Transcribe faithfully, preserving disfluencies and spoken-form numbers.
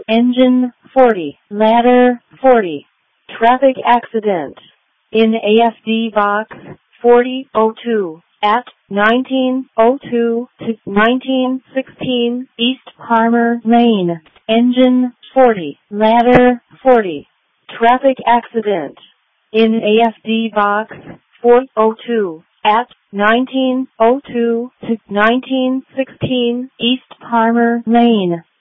Engine forty, ladder forty. Traffic accident. In A F D box forty oh two at nineteen oh two to nineteen sixteen East Palmer Lane. Engine forty, ladder forty. Traffic accident. In A F D box four oh two at nineteen oh two to nineteen sixteen East Palmer Lane.